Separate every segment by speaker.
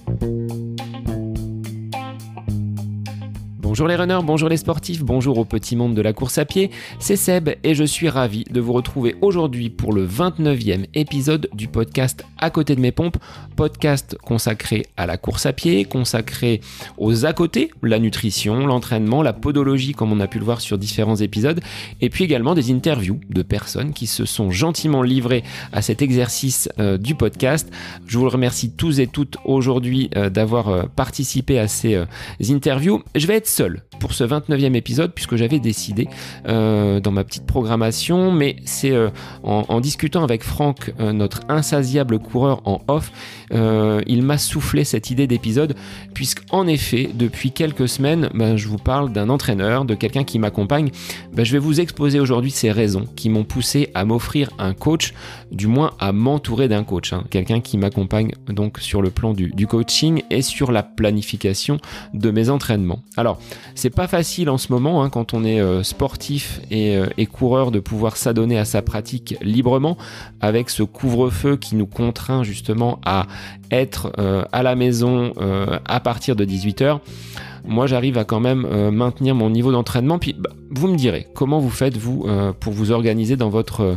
Speaker 1: Bonjour les runners, bonjour les sportifs, bonjour au petit monde de la course à pied, c'est Seb et je suis ravi de vous retrouver aujourd'hui pour le 29e épisode du podcast À côté de mes pompes, podcast consacré à la course à pied, consacré aux à côté, la nutrition, l'entraînement, la podologie comme on a pu le voir sur différents épisodes, et puis également des interviews de personnes qui se sont gentiment livrées à cet exercice du podcast. Je vous remercie tous et toutes aujourd'hui d'avoir participé à ces interviews. Je vais être seul pour ce 29e épisode puisque j'avais décidé dans ma petite programmation, mais c'est en discutant avec Franck, notre insatiable coureur en off, il m'a soufflé cette idée d'épisode puisqu'en effet depuis quelques semaines je vous parle d'un entraîneur, de quelqu'un qui m'accompagne. Je vais vous exposer aujourd'hui ces raisons qui m'ont poussé à m'offrir un coach, du moins à m'entourer d'un coach, quelqu'un qui m'accompagne donc sur le plan du coaching et sur la planification de mes entraînements. Alors c'est pas facile en ce moment quand on est sportif et coureur de pouvoir s'adonner à sa pratique librement avec ce couvre-feu qui nous contraint justement à être à la maison à partir de 18h. Moi, j'arrive à quand même maintenir mon niveau d'entraînement. Puis, vous me direz, comment vous faites, vous, pour vous organiser dans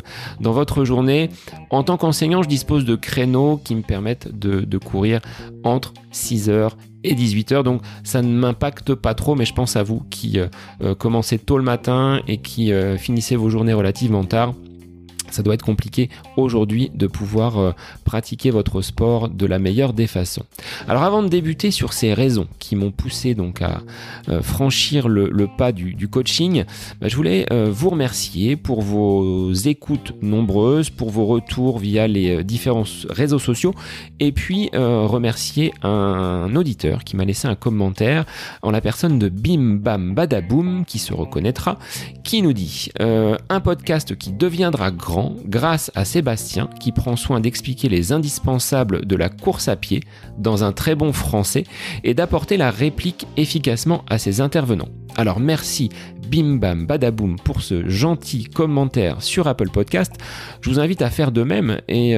Speaker 1: votre journée. En tant qu'enseignant, je dispose de créneaux qui me permettent de courir entre 6h et 18h. Donc, ça ne m'impacte pas trop, mais je pense à vous qui commencez tôt le matin et qui finissez vos journées relativement tard. Ça doit être compliqué aujourd'hui de pouvoir pratiquer votre sport de la meilleure des façons. Alors avant de débuter sur ces raisons qui m'ont poussé donc à franchir le pas du coaching, je voulais vous remercier pour vos écoutes nombreuses, pour vos retours via les différents réseaux sociaux et puis remercier un auditeur qui m'a laissé un commentaire en la personne de Bim Bam Badaboum qui se reconnaîtra, qui nous dit un podcast qui deviendra grand grâce à Sébastien qui prend soin d'expliquer les indispensables de la course à pied dans un très bon français et d'apporter la réplique efficacement à ses intervenants. Alors merci Bim Bam Badaboum pour ce gentil commentaire sur Apple Podcast. Je vous invite à faire de même et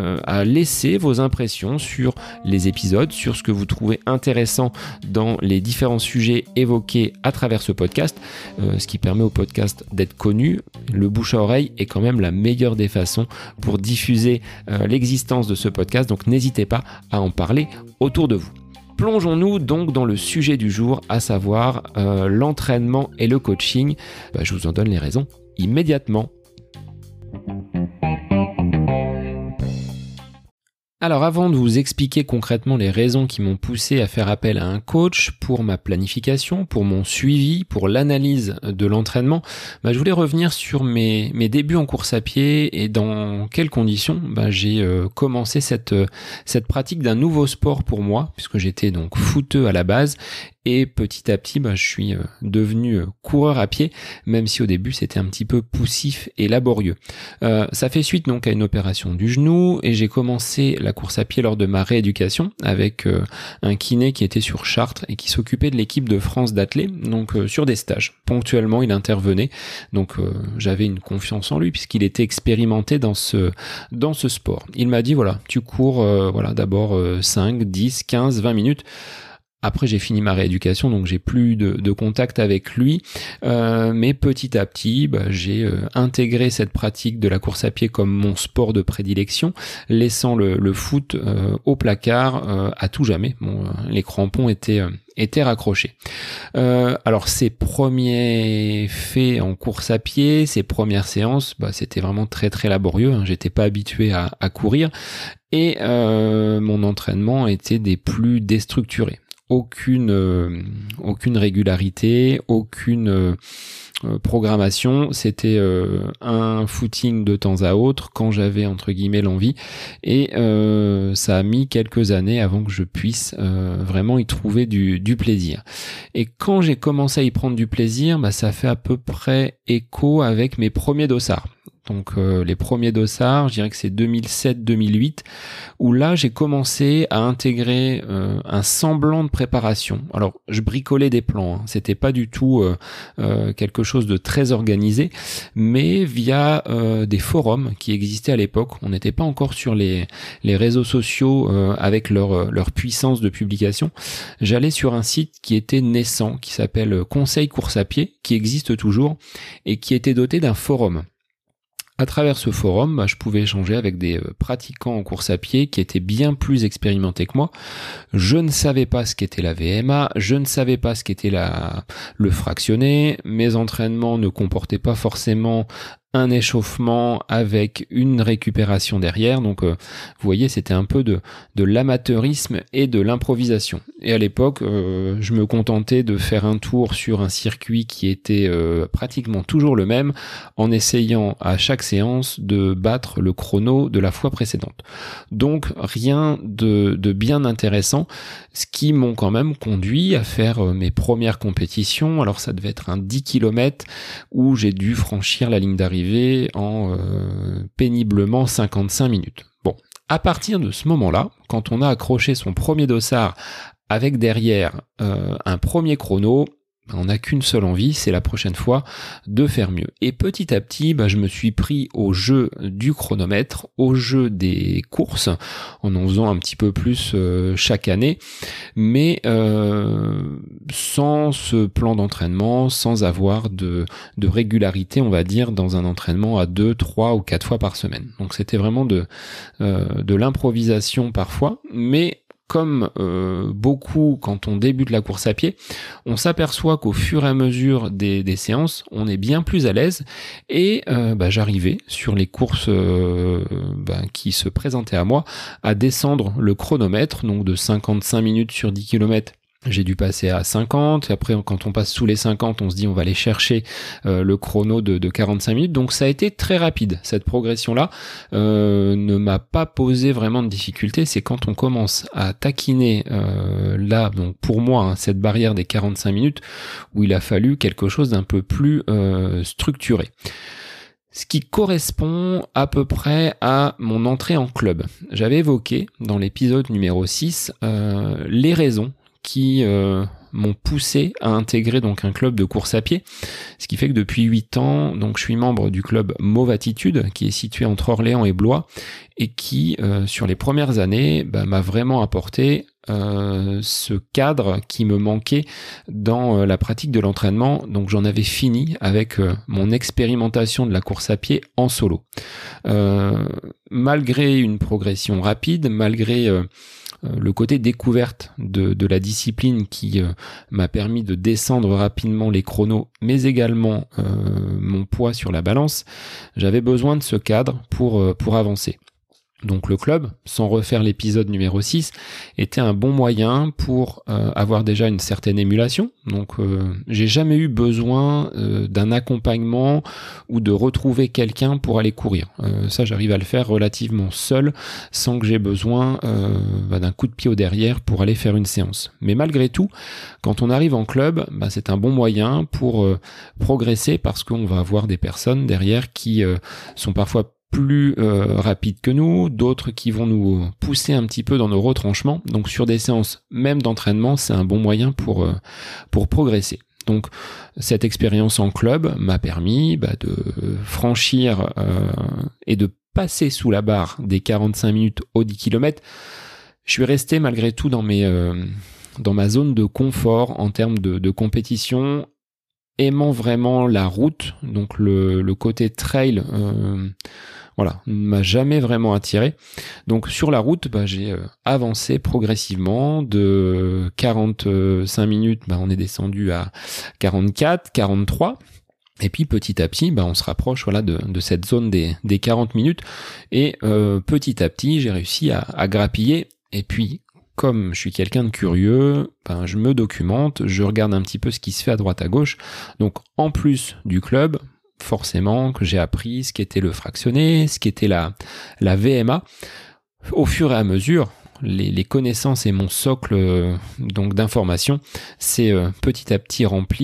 Speaker 1: à laisser vos impressions sur les épisodes, sur ce que vous trouvez intéressant dans les différents sujets évoqués à travers ce podcast, ce qui permet au podcast d'être connu. Le bouche à oreille est quand même la meilleure des façons pour diffuser l'existence de ce podcast, donc n'hésitez pas à en parler autour de vous. Plongeons-nous donc dans le sujet du jour, à savoir l'entraînement et le coaching. Je vous en donne les raisons immédiatement. Alors avant de vous expliquer concrètement les raisons qui m'ont poussé à faire appel à un coach pour ma planification, pour mon suivi, pour l'analyse de l'entraînement, je voulais revenir sur mes débuts en course à pied et dans quelles conditions j'ai commencé cette pratique d'un nouveau sport pour moi, puisque j'étais donc footeux à la base. Et petit à petit, je suis devenu coureur à pied, même si au début c'était un petit peu poussif et laborieux. Ça fait suite donc à une opération du genou et j'ai commencé la course à pied lors de ma rééducation avec un kiné qui était sur Chartres et qui s'occupait de l'équipe de France d'athlètes, donc sur des stages. Ponctuellement, il intervenait, donc j'avais une confiance en lui puisqu'il était expérimenté dans ce sport. Il m'a dit voilà, tu cours d'abord 5, 10, 15, 20 minutes. Après, j'ai fini ma rééducation, donc j'ai plus de contact avec lui. Mais petit à petit, j'ai intégré cette pratique de la course à pied comme mon sport de prédilection, laissant le foot au placard à tout jamais. Les crampons étaient raccrochés. Alors ces premiers faits en course à pied, ces premières séances, c'était vraiment très très laborieux. J'étais pas habitué à courir et mon entraînement était des plus déstructurés. Aucune régularité, aucune programmation, c'était un footing de temps à autre quand j'avais entre guillemets l'envie et ça a mis quelques années avant que je puisse vraiment y trouver du plaisir. Et quand j'ai commencé à y prendre du plaisir, ça fait à peu près écho avec mes premiers dossards. Donc les premiers dossards, je dirais que c'est 2007-2008, où là j'ai commencé à intégrer un semblant de préparation. Alors je bricolais des plans, hein. C'était pas du tout quelque chose de très organisé, mais via des forums qui existaient à l'époque. On n'était pas encore sur les réseaux sociaux avec leur puissance de publication. J'allais sur un site qui était naissant, qui s'appelle Conseil Course à Pied, qui existe toujours et qui était doté d'un forum. À travers ce forum, je pouvais échanger avec des pratiquants en course à pied qui étaient bien plus expérimentés que moi. Je ne savais pas ce qu'était la VMA, je ne savais pas ce qu'était le fractionné. Mes entraînements ne comportaient pas forcément un échauffement avec une récupération derrière. Donc vous voyez, c'était un peu de l'amateurisme et de l'improvisation. Et à l'époque, je me contentais de faire un tour sur un circuit qui était pratiquement toujours le même, en essayant à chaque séance de battre le chrono de la fois précédente. Donc rien de bien intéressant, ce qui m'ont quand même conduit à faire mes premières compétitions. Alors ça devait être un 10 km où j'ai dû franchir la ligne d'arrivée en péniblement 55 minutes. Bon, à partir de ce moment-là, quand on a accroché son premier dossard avec derrière un premier chrono, on n'a qu'une seule envie, c'est la prochaine fois de faire mieux. Et petit à petit, je me suis pris au jeu du chronomètre, au jeu des courses, en faisant un petit peu plus chaque année, mais sans ce plan d'entraînement, sans avoir de régularité, on va dire, dans un entraînement à 2, 3 ou 4 fois par semaine. Donc c'était vraiment de l'improvisation parfois, mais comme beaucoup quand on débute la course à pied, on s'aperçoit qu'au fur et à mesure des séances, on est bien plus à l'aise et j'arrivais sur les courses qui se présentaient à moi à descendre le chronomètre, donc de 55 minutes sur 10 km. J'ai dû passer à 50, et après quand on passe sous les 50, on se dit on va aller chercher le chrono de 45 minutes, donc ça a été très rapide. Cette progression-là ne m'a pas posé vraiment de difficulté, c'est quand on commence à taquiner donc pour moi, cette barrière des 45 minutes, où il a fallu quelque chose d'un peu plus structuré. Ce qui correspond à peu près à mon entrée en club. J'avais évoqué dans l'épisode numéro 6 les raisons qui m'ont poussé à intégrer donc un club de course à pied, ce qui fait que depuis 8 ans, donc je suis membre du club Mauve Attitude, qui est situé entre Orléans et Blois, et qui sur les premières années m'a vraiment apporté ce cadre qui me manquait dans la pratique de l'entraînement. Donc j'en avais fini avec mon expérimentation de la course à pied en solo. Malgré une progression rapide, malgré le côté découverte de la discipline qui m'a permis de descendre rapidement les chronos, mais également mon poids sur la balance, j'avais besoin de ce cadre pour avancer. Donc le club, sans refaire l'épisode numéro 6, était un bon moyen pour avoir déjà une certaine émulation. Donc j'ai jamais eu besoin d'un accompagnement ou de retrouver quelqu'un pour aller courir. Ça, j'arrive à le faire relativement seul, sans que j'ai besoin d'un coup de pied au derrière pour aller faire une séance. Mais malgré tout, quand on arrive en club, c'est un bon moyen pour progresser, parce qu'on va avoir des personnes derrière qui sont parfois plus rapides que nous, d'autres qui vont nous pousser un petit peu dans nos retranchements. Donc sur des séances même d'entraînement, c'est un bon moyen pour progresser. Donc cette expérience en club m'a permis de franchir et de passer sous la barre des 45 minutes aux 10 km. Je suis resté malgré tout dans ma zone de confort en termes de compétition, aimant vraiment la route, donc le côté trail ne m'a jamais vraiment attiré. Donc sur la route, j'ai avancé progressivement de 45 minutes, on est descendu à 44, 43. Et puis petit à petit, on se rapproche de cette zone des 40 minutes. Et petit à petit, j'ai réussi à grappiller. Et puis, comme je suis quelqu'un de curieux, je me documente, je regarde un petit peu ce qui se fait à droite à gauche. Donc en plus du club, forcément que j'ai appris ce qu'était le fractionné, ce qu'était la VMA. Au fur et à mesure, les connaissances et mon socle donc d'informations, c'est petit à petit rempli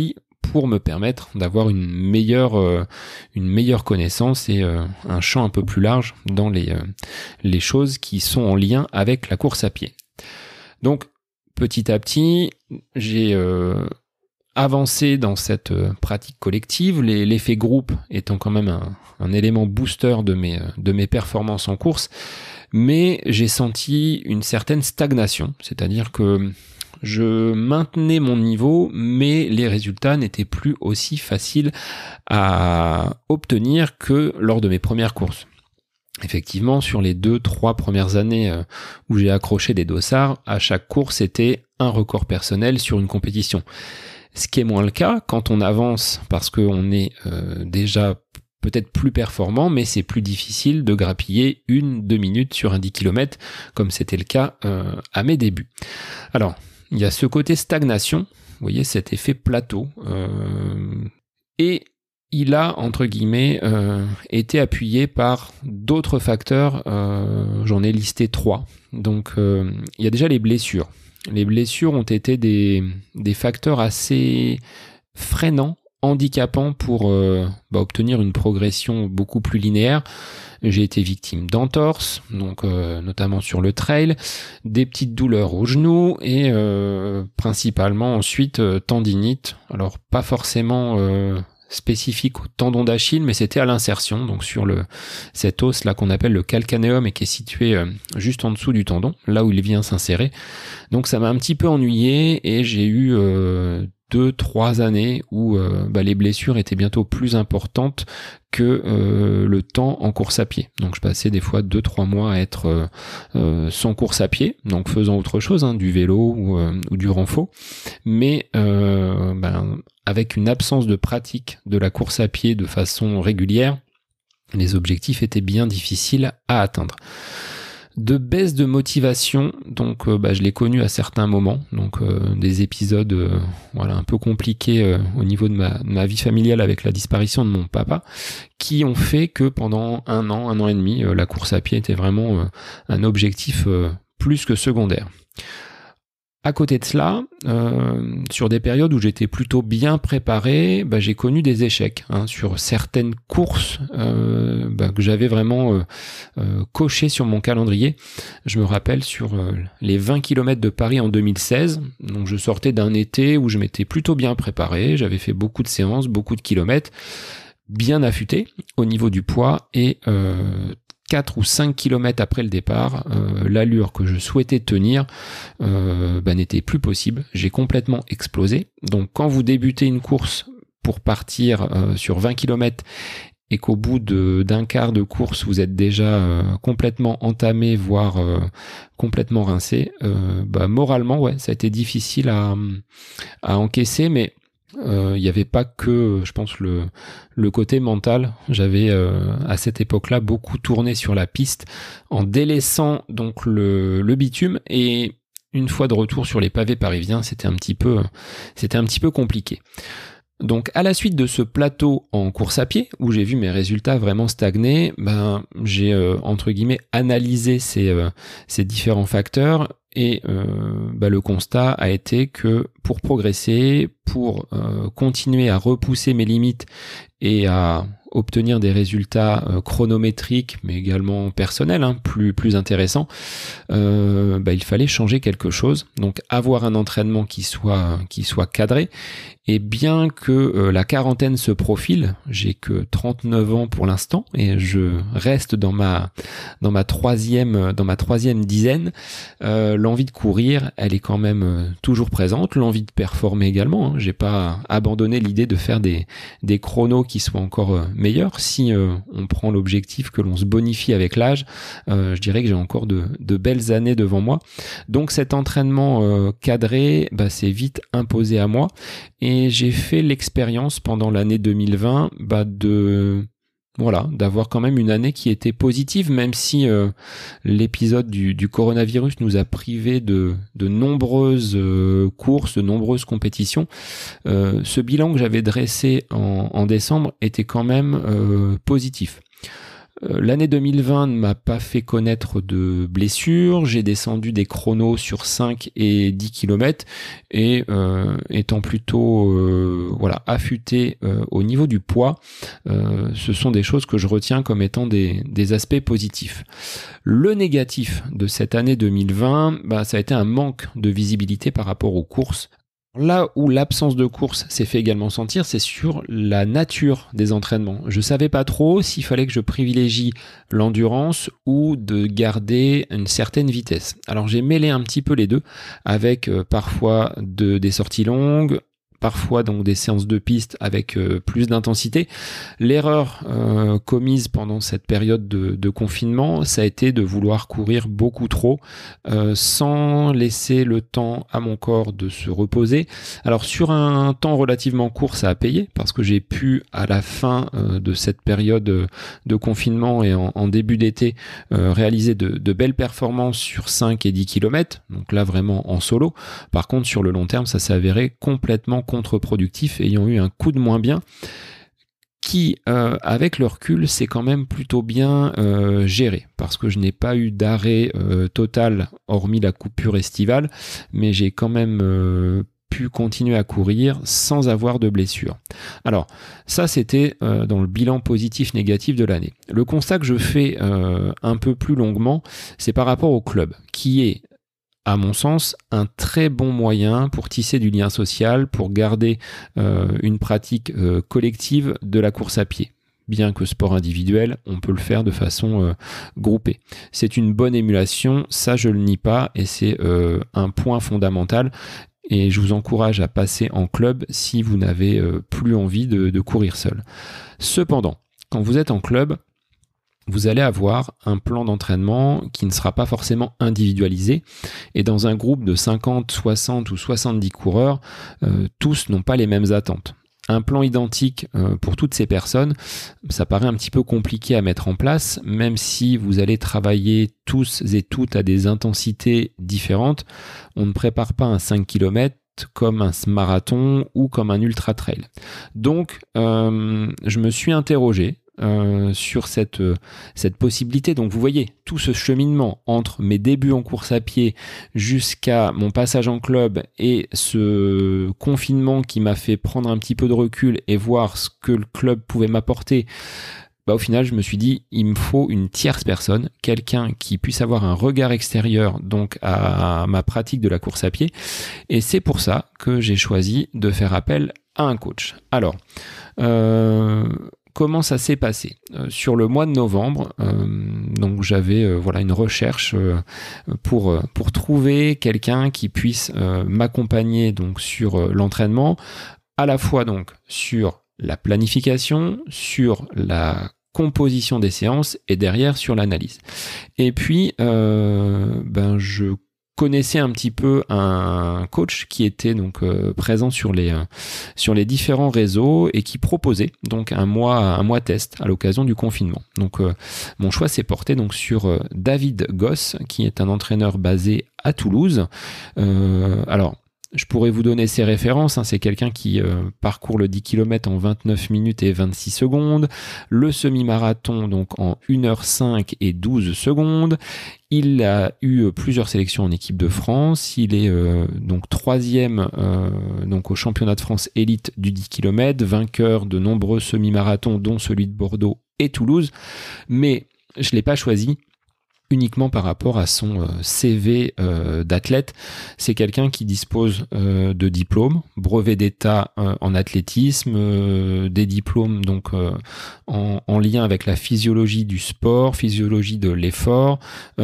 Speaker 1: pour me permettre d'avoir une meilleure connaissance et un champ un peu plus large dans les choses qui sont en lien avec la course à pied. Donc petit à petit, j'ai avancé dans cette pratique collective, l'effet groupe étant quand même un élément booster de mes performances en course, mais j'ai senti une certaine stagnation, c'est-à-dire que je maintenais mon niveau, mais les résultats n'étaient plus aussi faciles à obtenir que lors de mes premières courses. Effectivement, sur les 2-3 premières années où j'ai accroché des dossards, à chaque course, c'était un record personnel sur une compétition. Ce qui est moins le cas quand on avance parce qu'on est déjà peut-être plus performant, mais c'est plus difficile de grappiller 1-2 minutes sur un 10 km, comme c'était le cas à mes débuts. Alors, il y a ce côté stagnation, vous voyez, cet effet plateau, et il a, entre guillemets, été appuyé par d'autres facteurs, j'en ai listé 3. Donc, il y a déjà les blessures. Les blessures ont été des facteurs assez freinants, handicapants pour obtenir une progression beaucoup plus linéaire. J'ai été victime d'entorses, donc notamment sur le trail, des petites douleurs au genou et principalement ensuite tendinite. Alors pas forcément spécifique au tendon d'Achille, mais c'était à l'insertion, donc sur cet os là qu'on appelle le calcanéum et qui est situé juste en dessous du tendon, là où il vient s'insérer. Donc ça m'a un petit peu ennuyé et j'ai eu 2-3 années où les blessures étaient bientôt plus importantes que le temps en course à pied. Donc je passais des fois 2-3 mois à être sans course à pied, donc faisant autre chose, du vélo ou du renfo, mais avec une absence de pratique de la course à pied de façon régulière, les objectifs étaient bien difficiles à atteindre. De baisse de motivation, donc je l'ai connu à certains moments, donc des épisodes un peu compliqués au niveau de ma vie familiale avec la disparition de mon papa, qui ont fait que pendant un an et demi, la course à pied était vraiment un objectif plus que secondaire. À côté de cela, sur des périodes où j'étais plutôt bien préparé, j'ai connu des échecs sur certaines courses que j'avais vraiment cochées sur mon calendrier. Je me rappelle sur les 20 km de Paris en 2016, donc je sortais d'un été où je m'étais plutôt bien préparé, j'avais fait beaucoup de séances, beaucoup de kilomètres, bien affûté au niveau du poids et 4 ou 5 km après le départ, l'allure que je souhaitais tenir n'était plus possible. J'ai complètement explosé. Donc quand vous débutez une course pour partir sur 20 km et qu'au bout d'un quart de course, vous êtes déjà complètement entamé, voire complètement rincé, moralement, ça a été difficile à encaisser, mais il n'y avait pas que, je pense, le côté mental. J'avais à cette époque-là beaucoup tourné sur la piste en délaissant donc le bitume, et une fois de retour sur les pavés parisiens, c'était un petit peu compliqué. Donc à la suite de ce plateau en course à pied, où j'ai vu mes résultats vraiment stagner, j'ai entre guillemets analysé ces différents facteurs, et le constat a été que pour progresser, pour continuer à repousser mes limites et à obtenir des résultats chronométriques, mais également personnels, plus intéressants, il fallait changer quelque chose. Donc avoir un entraînement qui soit cadré. Et bien que la quarantaine se profile, j'ai que 39 ans pour l'instant et je reste dans ma troisième dizaine, l'envie de courir, elle est quand même toujours présente, l'envie de performer également. J'ai pas abandonné l'idée de faire des chronos qui soient encore meilleurs. Si on prend l'objectif que l'on se bonifie avec l'âge, je dirais que j'ai encore de belles années devant moi. Donc cet entraînement cadré, s'est vite imposé à moi. Et j'ai fait l'expérience pendant l'année 2020 d'avoir quand même une année qui était positive, même si l'épisode du coronavirus nous a privés de nombreuses courses, de nombreuses compétitions. Ce bilan que j'avais dressé en décembre était quand même positif. L'année 2020 ne m'a pas fait connaître de blessures. J'ai descendu des chronos sur 5 et 10 km et étant plutôt affûté au niveau du poids, ce sont des choses que je retiens comme étant des aspects positifs. Le négatif de cette année 2020, ça a été un manque de visibilité par rapport aux courses. Là où l'absence de course s'est fait également sentir, c'est sur la nature des entraînements. Je savais pas trop s'il fallait que je privilégie l'endurance ou de garder une certaine vitesse. Alors j'ai mêlé un petit peu les deux avec parfois des sorties longues, parfois donc des séances de piste avec plus d'intensité. L'erreur commise pendant cette période de confinement, ça a été de vouloir courir beaucoup trop sans laisser le temps à mon corps de se reposer. Alors sur un temps relativement court, ça a payé parce que j'ai pu à la fin de cette période de confinement et en début d'été réaliser de belles performances sur 5 et 10 km, donc là vraiment en solo. Par contre sur le long terme, ça s'est avéré complètement contre-productif, ayant eu un coup de moins bien qui, avec le recul, c'est quand même plutôt bien géré, parce que je n'ai pas eu d'arrêt total, hormis la coupure estivale, mais j'ai quand même pu continuer à courir sans avoir de blessure. Alors, ça c'était dans le bilan positif-négatif de l'année. Le constat que je fais un peu plus longuement, c'est par rapport au club, qui est à mon sens, un très bon moyen pour tisser du lien social, pour garder une pratique collective de la course à pied. Bien que sport individuel, on peut le faire de façon groupée. C'est une bonne émulation, ça je le nie pas, et c'est un point fondamental. Et je vous encourage à passer en club si vous n'avez plus envie de courir seul. Cependant, quand vous êtes en club, vous allez avoir un plan d'entraînement qui ne sera pas forcément individualisé. Et dans un groupe de 50, 60 ou 70 coureurs, tous n'ont pas les mêmes attentes. Un plan identique pour toutes ces personnes, ça paraît un petit peu compliqué à mettre en place, même si vous allez travailler tous et toutes à des intensités différentes. On ne prépare pas un 5 km comme un marathon ou comme un ultra trail. Donc, je me suis interrogé sur cette possibilité. Donc vous voyez tout ce cheminement entre mes débuts en course à pied jusqu'à mon passage en club et ce confinement qui m'a fait prendre un petit peu de recul et voir ce que le club pouvait m'apporter. Au final, je me suis dit, il me faut une tierce personne, quelqu'un qui puisse avoir un regard extérieur donc à ma pratique de la course à pied. Et c'est pour ça que j'ai choisi de faire appel à un coach. Alors, comment ça s'est passé ? Sur le mois de novembre, donc j'avais une recherche pour trouver quelqu'un qui puisse m'accompagner donc sur l'entraînement, à la fois donc sur la planification, sur la composition des séances et derrière sur l'analyse. Et puis je connaissais un petit peu un coach qui était donc présent sur les différents réseaux et qui proposait donc un mois test à l'occasion du confinement. Donc mon choix s'est porté donc sur David Goss, qui est un entraîneur basé à Toulouse. Alors je pourrais vous donner ses références, c'est quelqu'un qui parcourt le 10 km en 29 minutes et 26 secondes, le semi-marathon donc en 1h05 et 12 secondes. Il a eu plusieurs sélections en équipe de France, il est donc troisième donc au championnat de France élite du 10 km, vainqueur de nombreux semi-marathons dont celui de Bordeaux et Toulouse, mais je ne l'ai pas choisi uniquement par rapport à son CV d'athlète. C'est quelqu'un qui dispose de diplômes, brevet d'état en athlétisme, des diplômes donc en lien avec la physiologie du sport, physiologie de l'effort.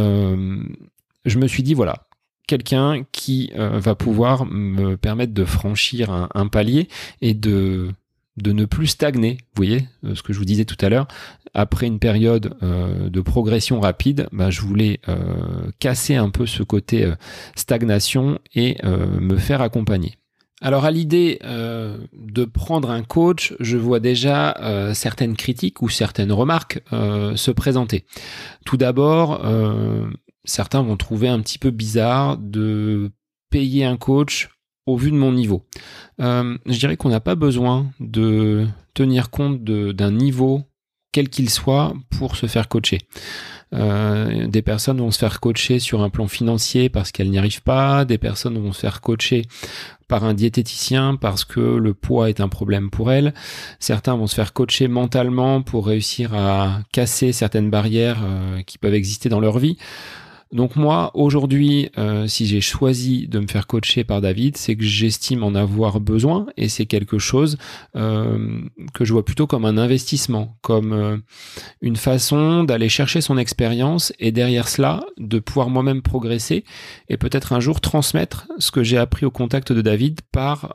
Speaker 1: Je me suis dit voilà, quelqu'un qui va pouvoir me permettre de franchir un palier et de ne plus stagner. Vous voyez ce que je vous disais tout à l'heure, après une période de progression rapide, je voulais casser un peu ce côté stagnation et me faire accompagner. Alors à l'idée de prendre un coach, je vois déjà certaines critiques ou certaines remarques se présenter. Tout d'abord, certains vont trouver un petit peu bizarre de payer un coach au vu de mon niveau. Je dirais qu'on n'a pas besoin de tenir compte d'un niveau quel qu'il soit, pour se faire coacher. Des personnes vont se faire coacher sur un plan financier parce qu'elles n'y arrivent pas, des personnes vont se faire coacher par un diététicien parce que le poids est un problème pour elles, certains vont se faire coacher mentalement pour réussir à casser certaines barrières qui peuvent exister dans leur vie. Donc moi, aujourd'hui, si j'ai choisi de me faire coacher par David, c'est que j'estime en avoir besoin et c'est quelque chose que je vois plutôt comme un investissement, comme une façon d'aller chercher son expérience et derrière cela, de pouvoir moi-même progresser et peut-être un jour transmettre ce que j'ai appris au contact de David par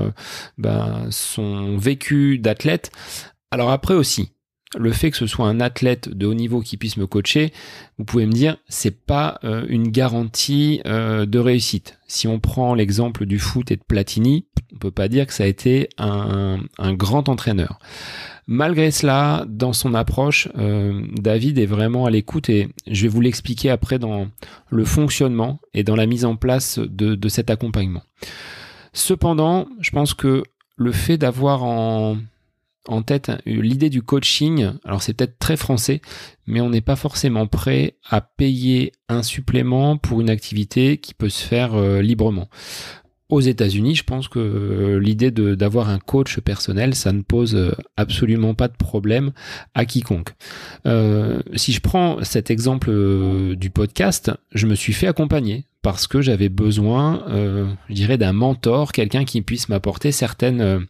Speaker 1: son vécu d'athlète. Alors après aussi, le fait que ce soit un athlète de haut niveau qui puisse me coacher, vous pouvez me dire, c'est pas une garantie de réussite. Si on prend l'exemple du foot et de Platini, on peut pas dire que ça a été un grand entraîneur. Malgré cela, dans son approche, David est vraiment à l'écoute et je vais vous l'expliquer après dans le fonctionnement et dans la mise en place de cet accompagnement. Cependant, je pense que le fait d'avoir en tête l'idée du coaching, alors c'est peut-être très français, mais on n'est pas forcément prêt à payer un supplément pour une activité qui peut se faire librement. Aux États-Unis, je pense que l'idée d'avoir un coach personnel, ça ne pose absolument pas de problème à quiconque. Si je prends cet exemple du podcast, je me suis fait accompagner parce que j'avais besoin, je dirais, d'un mentor, quelqu'un qui puisse m'apporter certaines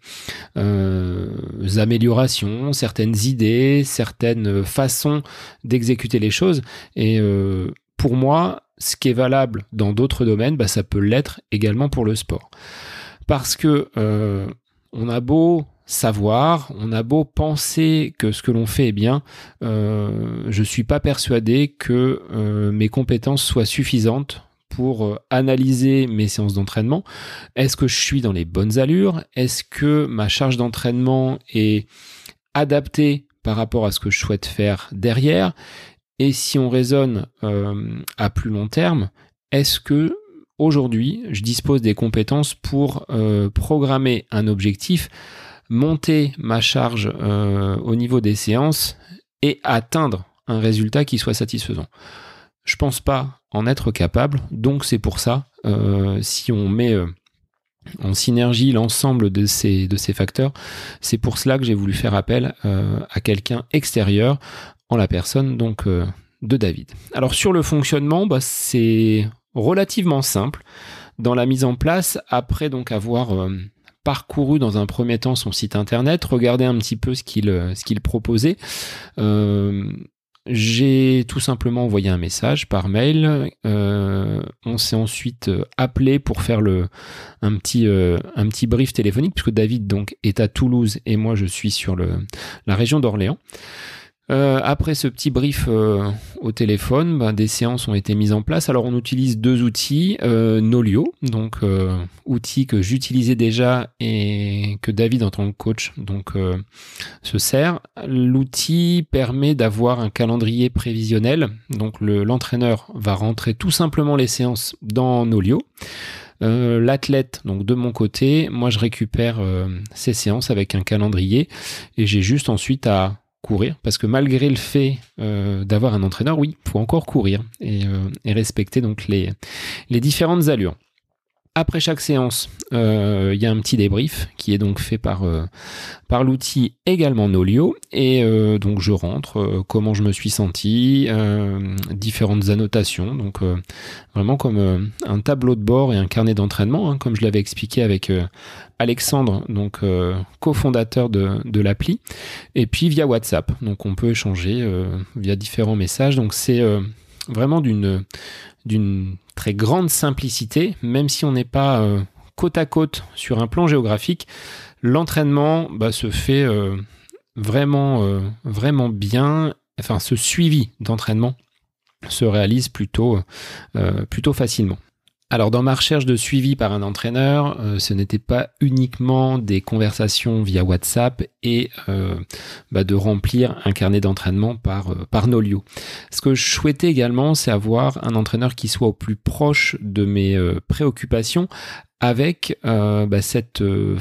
Speaker 1: améliorations, certaines idées, certaines façons d'exécuter les choses. Et pour moi, ce qui est valable dans d'autres domaines, ça peut l'être également pour le sport. Parce que on a beau savoir, on a beau penser que ce que l'on fait est bien, je suis pas persuadé que mes compétences soient suffisantes pour analyser mes séances d'entraînement. Est-ce que je suis dans les bonnes allures? Est-ce que ma charge d'entraînement est adaptée par rapport à ce que je souhaite faire derrière? Et si on raisonne à plus long terme, est-ce que aujourd'hui je dispose des compétences pour programmer un objectif, monter ma charge au niveau des séances et atteindre un résultat qui soit satisfaisant? Je pense pas en être capable, donc c'est pour ça, si on met en synergie l'ensemble de ces facteurs, c'est pour cela que j'ai voulu faire appel à quelqu'un extérieur, en la personne donc de David. Alors sur le fonctionnement, c'est relativement simple dans la mise en place, après donc avoir parcouru dans un premier temps son site internet, regardé un petit peu ce qu'il proposait. J'ai tout simplement envoyé un message par mail. On s'est ensuite appelé pour faire un petit brief téléphonique, puisque David donc est à Toulouse et moi je suis sur la région d'Orléans. Après ce petit brief au téléphone, des séances ont été mises en place. Alors on utilise deux outils, Nolio, donc outil que j'utilisais déjà et que David en tant que coach se sert. L'outil permet d'avoir un calendrier prévisionnel, donc l'entraîneur va rentrer tout simplement les séances dans Nolio. L'athlète, donc de mon côté, moi je récupère ces séances avec un calendrier et j'ai juste ensuite à courir, parce que malgré le fait d'avoir un entraîneur, oui, il faut encore courir et respecter donc les différentes allures. Après chaque séance, il y a un petit débrief qui est donc fait par l'outil également Nolio et donc je rentre, comment je me suis senti, différentes annotations, donc vraiment comme un tableau de bord et un carnet d'entraînement, comme je l'avais expliqué avec Alexandre, donc cofondateur de l'appli, et puis via WhatsApp, donc on peut échanger via différents messages, donc c'est vraiment d'une très grande simplicité, même si on n'est pas côte à côte sur un plan géographique, l'entraînement se fait vraiment bien, enfin ce suivi d'entraînement se réalise plutôt facilement. Alors dans ma recherche de suivi par un entraîneur, ce n'était pas uniquement des conversations via WhatsApp et de remplir un carnet d'entraînement par Nolio. Ce que je souhaitais également, c'est avoir un entraîneur qui soit au plus proche de mes préoccupations avec cette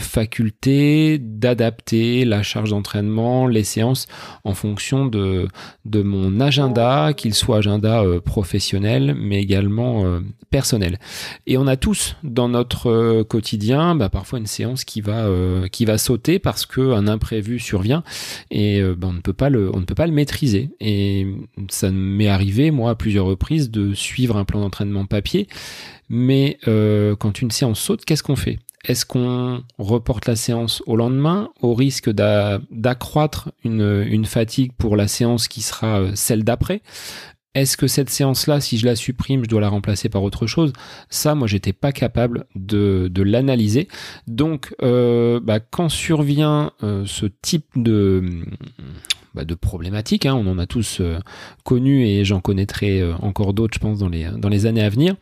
Speaker 1: faculté d'adapter la charge d'entraînement, les séances en fonction de mon agenda, qu'il soit agenda professionnel, mais également personnel. Et on a tous dans notre quotidien parfois une séance qui va sauter parce qu'un imprévu survient et on ne peut pas le maîtriser. Et ça m'est arrivé, moi, à plusieurs reprises, de suivre un plan d'entraînement papier. Mais quand une séance saute, qu'est-ce qu'on fait ? Est-ce qu'on reporte la séance au lendemain au risque d'accroître une fatigue pour la séance qui sera celle d'après ? Est-ce que cette séance-là, si je la supprime, je dois la remplacer par autre chose ? Ça, moi, j'étais pas capable de l'analyser. Donc, quand survient ce type de problématique, on en a tous connu et j'en connaîtrai encore d'autres, je pense, dans les années à venir.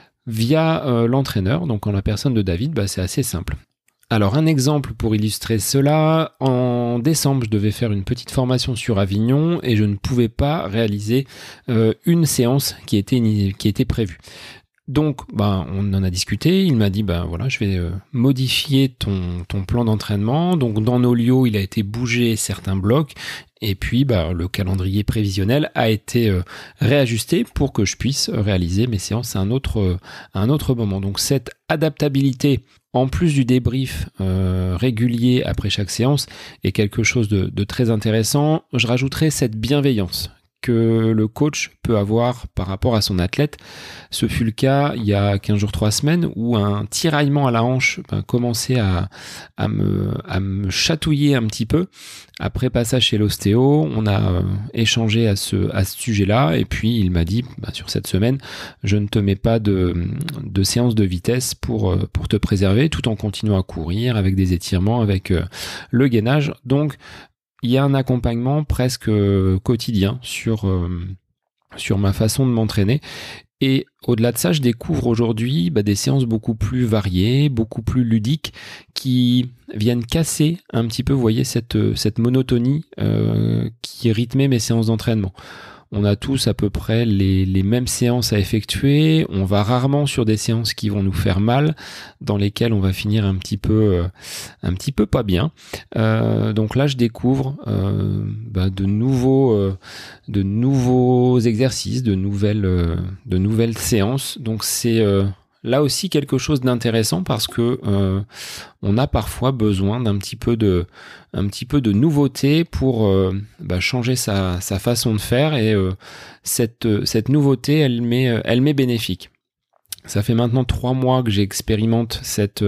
Speaker 1: Via l'entraîneur, donc en la personne de David, c'est assez simple. Alors un exemple pour illustrer cela, en décembre je devais faire une petite formation sur Avignon et je ne pouvais pas réaliser une séance qui était prévue. Donc on en a discuté, il m'a dit je vais modifier ton plan d'entraînement. Donc dans Nolio il a été bougé certains blocs. Et puis, le calendrier prévisionnel a été réajusté pour que je puisse réaliser mes séances à un autre moment. Donc, cette adaptabilité, en plus du débrief régulier après chaque séance, est quelque chose de très intéressant. Je rajouterai cette bienveillance que le coach peut avoir par rapport à son athlète. Ce fut le cas il y a 15 jours, 3 semaines, où un tiraillement à la hanche commençait à me chatouiller un petit peu. Après passage chez l'ostéo, on a échangé à ce sujet-là, et puis il m'a dit, sur cette semaine, je ne te mets pas de séance de vitesse pour te préserver, tout en continuant à courir avec des étirements, avec le gainage. Donc, il y a un accompagnement presque quotidien sur ma façon de m'entraîner. Et au-delà de ça, je découvre aujourd'hui des séances beaucoup plus variées, beaucoup plus ludiques, qui viennent casser un petit peu, vous voyez, cette monotonie qui rythmait mes séances d'entraînement. On a tous à peu près les mêmes séances à effectuer. On va rarement sur des séances qui vont nous faire mal, dans lesquelles on va finir un petit peu pas bien. Donc là, je découvre de nouveaux exercices, de nouvelles séances. Donc c'est là aussi quelque chose d'intéressant parce que on a parfois besoin d'un petit peu de nouveauté pour changer sa façon de faire, et cette nouveauté elle m'est bénéfique. Ça fait maintenant 3 mois que j'expérimente cette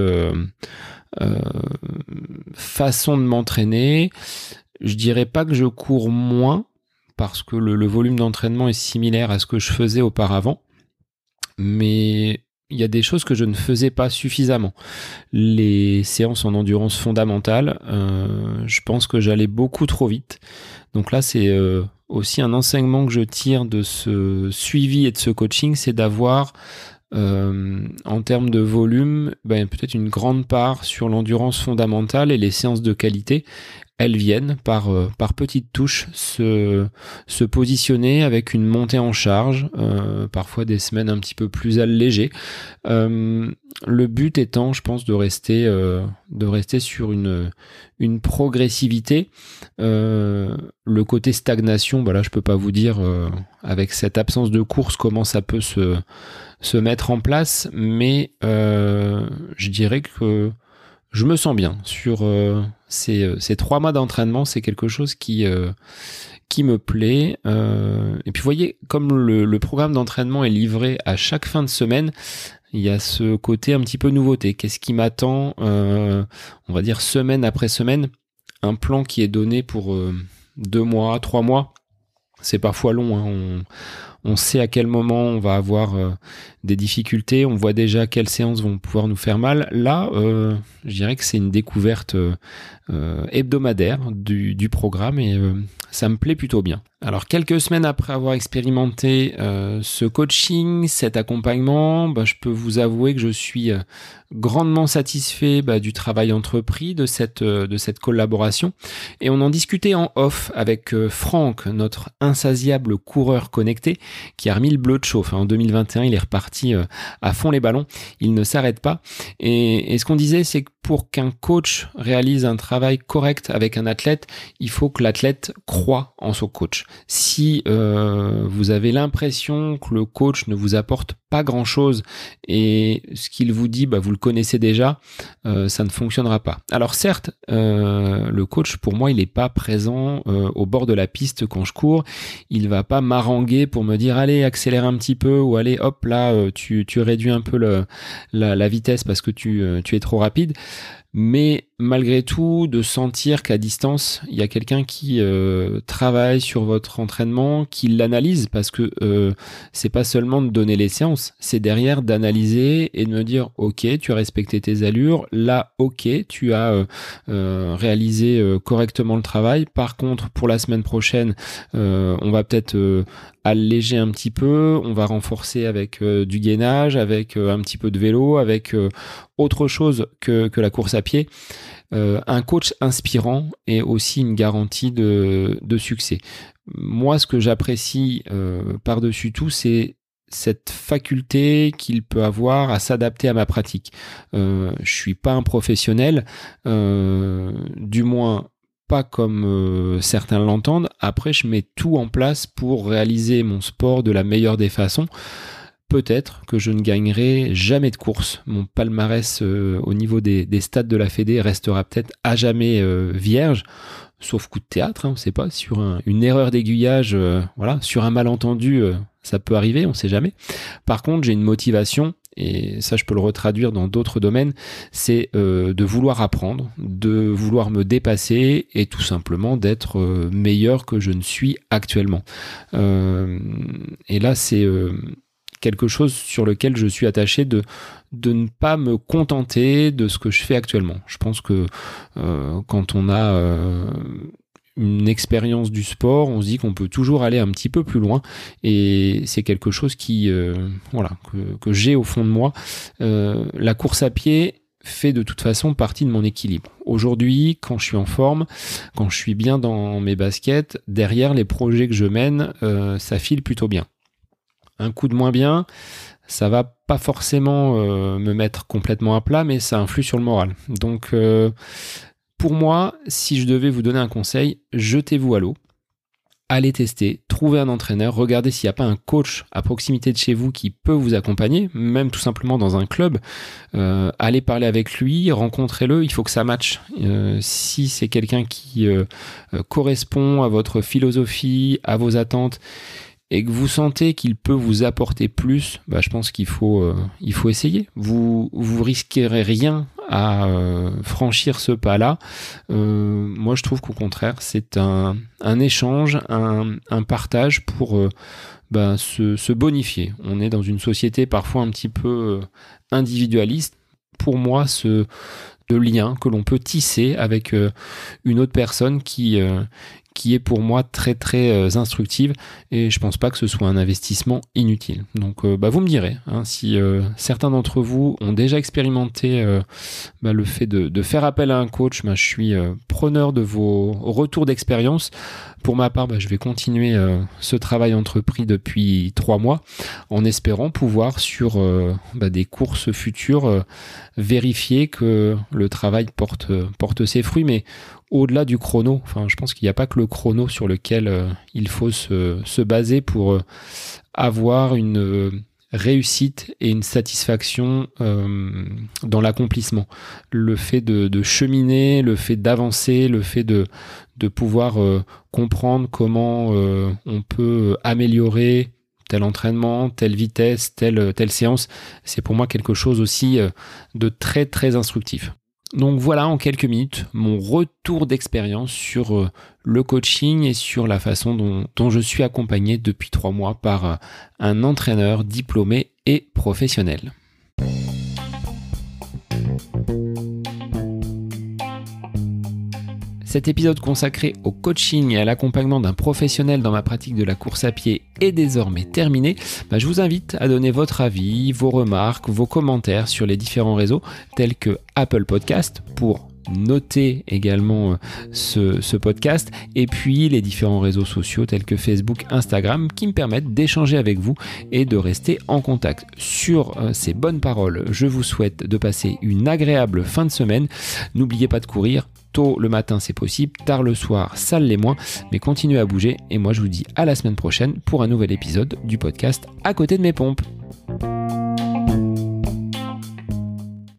Speaker 1: façon de m'entraîner. Je dirais pas que je cours moins parce que le volume d'entraînement est similaire à ce que je faisais auparavant, mais il y a des choses que je ne faisais pas suffisamment. Les séances en endurance fondamentale, je pense que j'allais beaucoup trop vite. Donc là, c'est aussi un enseignement que je tire de ce suivi et de ce coaching, c'est d'avoir, en termes de volume, peut-être une grande part sur l'endurance fondamentale, et les séances de qualité, elles viennent par petites touches se positionner avec une montée en charge, parfois des semaines un petit peu plus allégées. Le but étant, je pense, de rester sur une progressivité. Le côté stagnation, là je peux pas vous dire avec cette absence de course comment ça peut se mettre en place, mais je dirais que je me sens bien sur ces 3 mois d'entraînement. C'est quelque chose qui me plaît. Et puis vous voyez, comme le programme d'entraînement est livré à chaque fin de semaine, il y a ce côté un petit peu nouveauté. Qu'est-ce qui m'attend, on va dire semaine après semaine. Un plan qui est donné pour 2 mois, 3 mois, c'est parfois long, on sait à quel moment on va avoir des difficultés, on voit déjà quelles séances vont pouvoir nous faire mal. Là, je dirais que c'est une découverte hebdomadaire du programme, et ça me plaît plutôt bien. Alors, quelques semaines après avoir expérimenté ce coaching, cet accompagnement, je peux vous avouer que je suis grandement satisfait du travail entrepris, de cette collaboration. Et on en discutait en off avec Franck, notre insatiable coureur connecté, qui a remis le bleu de chauffe. En 2021, il est reparti parti à fond les ballons, il ne s'arrête pas. Et ce qu'on disait, c'est que pour qu'un coach réalise un travail correct avec un athlète, il faut que l'athlète croie en son coach. Si vous avez l'impression que le coach ne vous apporte pas grand-chose et ce qu'il vous dit, vous le connaissez déjà, ça ne fonctionnera pas. Alors certes, le coach, pour moi, il n'est pas présent au bord de la piste quand je cours. Il va pas m'haranguer pour me dire allez, accélère un petit peu, ou allez, hop, là, tu réduis un peu la vitesse parce que tu es trop rapide. Mais malgré tout, de sentir qu'à distance, il y a quelqu'un qui travaille sur votre entraînement, qui l'analyse, parce que c'est pas seulement de donner les séances, c'est derrière d'analyser et de me dire ok, tu as respecté tes allures, là ok, tu as réalisé correctement le travail. Par contre, pour la semaine prochaine, on va peut-être alléger un petit peu, on va renforcer avec du gainage, avec un petit peu de vélo, avec autre chose que la course à pied. Un coach inspirant est aussi une garantie de succès. Moi, ce que j'apprécie par-dessus tout, c'est cette faculté qu'il peut avoir à s'adapter à ma pratique. Je suis pas un professionnel, du moins pas comme certains l'entendent. Après, je mets tout en place pour réaliser mon sport de la meilleure des façons. Peut-être que je ne gagnerai jamais de course. Mon palmarès au niveau des stades de la Fédé restera peut-être à jamais vierge, sauf coup de théâtre, on ne sait pas, sur une erreur d'aiguillage, sur un malentendu, ça peut arriver, on ne sait jamais. Par contre, j'ai une motivation, et ça je peux le retraduire dans d'autres domaines, c'est de vouloir apprendre, de vouloir me dépasser et tout simplement d'être meilleur que je ne suis actuellement. Et là, c'est quelque chose sur lequel je suis attaché, de ne pas me contenter de ce que je fais actuellement. Je pense que quand on a une expérience du sport, on se dit qu'on peut toujours aller un petit peu plus loin, et c'est quelque chose qui que j'ai au fond de moi. La course à pied fait de toute façon partie de mon équilibre. Aujourd'hui, quand je suis en forme, quand je suis bien dans mes baskets, derrière les projets que je mène, ça file plutôt bien. Un coup de moins bien, ça va pas forcément me mettre complètement à plat, mais ça influe sur le moral. Donc, pour moi, si je devais vous donner un conseil, jetez-vous à l'eau, allez tester, trouvez un entraîneur, regardez s'il n'y a pas un coach à proximité de chez vous qui peut vous accompagner, même tout simplement dans un club. Allez parler avec lui, rencontrez-le, il faut que ça matche. Si c'est quelqu'un qui correspond à votre philosophie, à vos attentes, et que vous sentez qu'il peut vous apporter plus, je pense qu'il faut essayer. Vous risquerez rien à franchir ce pas-là. Moi, je trouve qu'au contraire, c'est un échange, un partage pour se bonifier. On est dans une société parfois un petit peu individualiste. Pour moi, ce lien que l'on peut tisser avec une autre personne qui est pour moi très très instructive, et je pense pas que ce soit un investissement inutile. Donc vous me direz si certains d'entre vous ont déjà expérimenté le fait de faire appel à un coach. Je suis preneur de vos retours d'expérience. Pour ma part, je vais continuer ce travail entrepris depuis 3 mois, en espérant pouvoir sur des courses futures vérifier que le travail porte ses fruits. Mais au-delà du chrono, je pense qu'il n'y a pas que le chrono sur lequel il faut se baser pour avoir une réussite et une satisfaction dans l'accomplissement. Le fait de cheminer, le fait d'avancer, le fait de pouvoir comprendre comment on peut améliorer tel entraînement, telle vitesse, telle séance, c'est pour moi quelque chose aussi de très très instructif. Donc voilà, en quelques minutes, mon retour d'expérience sur le coaching et sur la façon dont je suis accompagné depuis 3 mois par un entraîneur diplômé et professionnel. Cet épisode consacré au coaching et à l'accompagnement d'un professionnel dans ma pratique de la course à pied est désormais terminé. Je vous invite à donner votre avis, vos remarques, vos commentaires sur les différents réseaux tels que Apple Podcast pour noter également ce podcast, et puis les différents réseaux sociaux tels que Facebook, Instagram, qui me permettent d'échanger avec vous et de rester en contact. Sur ces bonnes paroles, je vous souhaite de passer une agréable fin de semaine. N'oubliez pas de courir. Tôt le matin c'est possible, tard le soir ça l'est moins, mais continuez à bouger et moi je vous dis à la semaine prochaine pour un nouvel épisode du podcast À côté de mes pompes.